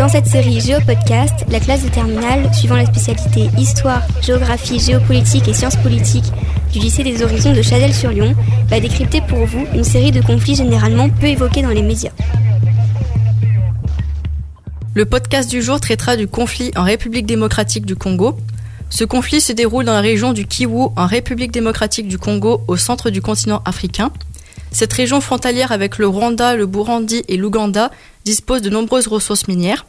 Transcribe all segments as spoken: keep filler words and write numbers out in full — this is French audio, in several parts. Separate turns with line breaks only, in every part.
Dans cette série Géopodcast, la classe de terminale, suivant la spécialité Histoire, Géographie, Géopolitique et Sciences politiques du lycée des Horizons de Chazelles-sur-Lyon, va décrypter pour vous une série de conflits généralement peu évoqués dans les médias.
Le podcast du jour traitera du conflit en République démocratique du Congo. Ce conflit se déroule dans la région du Kivu, en République démocratique du Congo, au centre du continent africain. Cette région frontalière avec le Rwanda, le Burundi et l'Ouganda dispose de nombreuses ressources minières.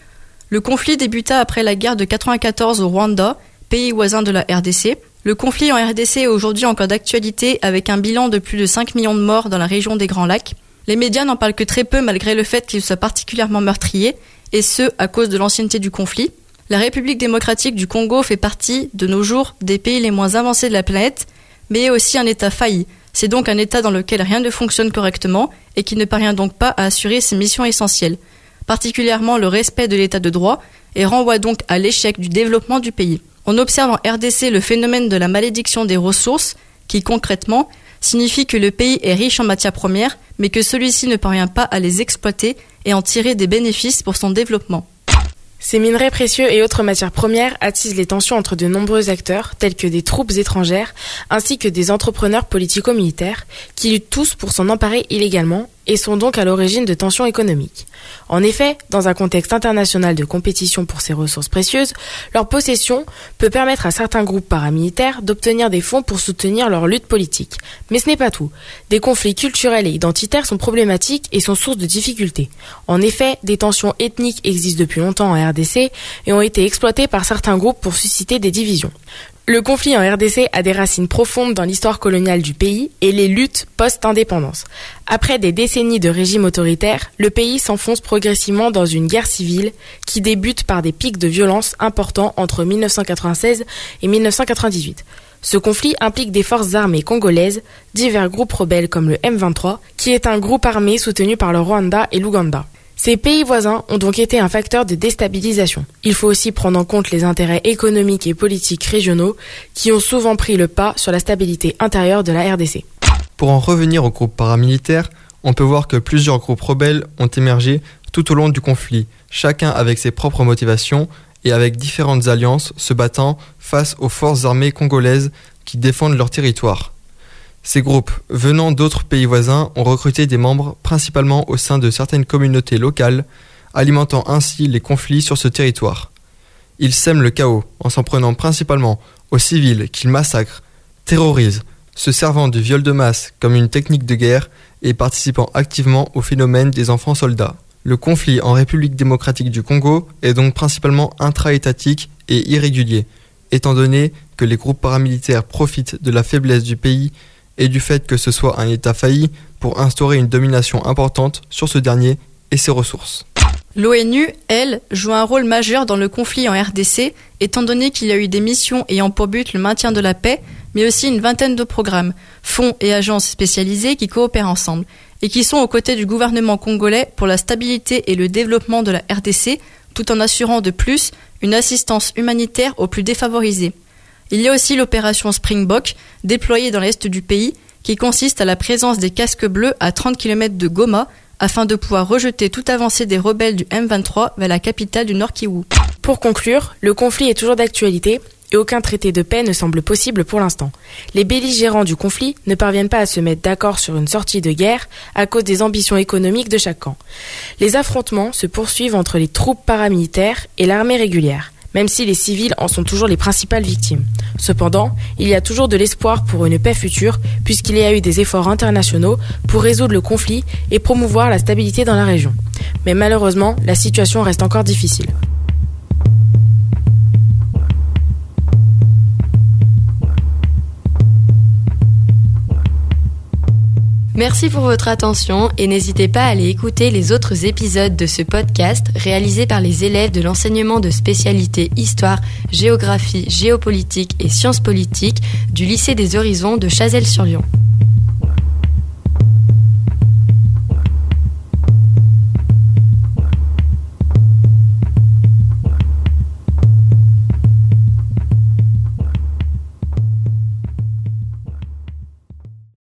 Le conflit débuta après la guerre de quatre-vingt-quatorze au Rwanda, pays voisin de la R D C. Le conflit en R D C est aujourd'hui encore d'actualité avec un bilan de plus de cinq millions de morts dans la région des Grands Lacs. Les médias n'en parlent que très peu malgré le fait qu'il soit particulièrement meurtrier, et ce, à cause de l'ancienneté du conflit. La République démocratique du Congo fait partie, de nos jours, des pays les moins avancés de la planète, mais est aussi un État failli. C'est donc un État dans lequel rien ne fonctionne correctement et qui ne parvient donc pas à assurer ses missions essentielles, particulièrement le respect de l'État de droit, et renvoie donc à l'échec du développement du pays. On observe en R D C le phénomène de la malédiction des ressources, qui concrètement signifie que le pays est riche en matières premières, mais que celui-ci ne parvient pas à les exploiter et en tirer des bénéfices pour son développement.
Ces minerais précieux et autres matières premières attisent les tensions entre de nombreux acteurs, tels que des troupes étrangères, ainsi que des entrepreneurs politico-militaires, qui luttent tous pour s'en emparer illégalement et sont donc à l'origine de tensions économiques. En effet, dans un contexte international de compétition pour ces ressources précieuses, leur possession peut permettre à certains groupes paramilitaires d'obtenir des fonds pour soutenir leur lutte politique. Mais ce n'est pas tout. Des conflits culturels et identitaires sont problématiques et sont source de difficultés. En effet, des tensions ethniques existent depuis longtemps en R D C et ont été exploitées par certains groupes pour susciter des divisions. Le conflit en R D C a des racines profondes dans l'histoire coloniale du pays et les luttes post-indépendance. Après des décennies de régime autoritaire, le pays s'enfonce progressivement dans une guerre civile qui débute par des pics de violence importants entre dix-neuf cent quatre-vingt-seize et dix-neuf cent quatre-vingt-dix-huit. Ce conflit implique des forces armées congolaises, divers groupes rebelles comme le M vingt-trois, qui est un groupe armé soutenu par le Rwanda et l'Ouganda. Ces pays voisins ont donc été un facteur de déstabilisation. Il faut aussi prendre en compte les intérêts économiques et politiques régionaux qui ont souvent pris le pas sur la stabilité intérieure de la R D C.
Pour en revenir aux groupes paramilitaires, on peut voir que plusieurs groupes rebelles ont émergé tout au long du conflit, chacun avec ses propres motivations et avec différentes alliances se battant face aux forces armées congolaises qui défendent leur territoire. Ces groupes, venant d'autres pays voisins, ont recruté des membres principalement au sein de certaines communautés locales, alimentant ainsi les conflits sur ce territoire. Ils sèment le chaos en s'en prenant principalement aux civils qu'ils massacrent, terrorisent, se servant du viol de masse comme une technique de guerre et participant activement au phénomène des enfants soldats. Le conflit en République démocratique du Congo est donc principalement intra-étatique et irrégulier, étant donné que les groupes paramilitaires profitent de la faiblesse du pays et du fait que ce soit un État failli pour instaurer une domination importante sur ce dernier et ses ressources.
L'ONU, elle, joue un rôle majeur dans le conflit en R D C, étant donné qu'il y a eu des missions ayant pour but le maintien de la paix, mais aussi une vingtaine de programmes, fonds et agences spécialisées qui coopèrent ensemble, et qui sont aux côtés du gouvernement congolais pour la stabilité et le développement de la R D C, tout en assurant de plus une assistance humanitaire aux plus défavorisés. Il y a aussi l'opération Springbok, déployée dans l'est du pays, qui consiste à la présence des casques bleus à trente kilomètres de Goma, afin de pouvoir rejeter toute avancée des rebelles du M vingt-trois vers la capitale du Nord Kivu.
Pour conclure, le conflit est toujours d'actualité et aucun traité de paix ne semble possible pour l'instant. Les belligérants du conflit ne parviennent pas à se mettre d'accord sur une sortie de guerre à cause des ambitions économiques de chaque camp. Les affrontements se poursuivent entre les troupes paramilitaires et l'armée régulière, même si les civils en sont toujours les principales victimes. Cependant, il y a toujours de l'espoir pour une paix future, puisqu'il y a eu des efforts internationaux pour résoudre le conflit et promouvoir la stabilité dans la région. Mais malheureusement, la situation reste encore difficile.
Merci pour votre attention et n'hésitez pas à aller écouter les autres épisodes de ce podcast réalisé par les élèves de l'enseignement de spécialité Histoire, Géographie, Géopolitique et Sciences politiques du lycée des Horizons de Chazelles-sur-Lyon.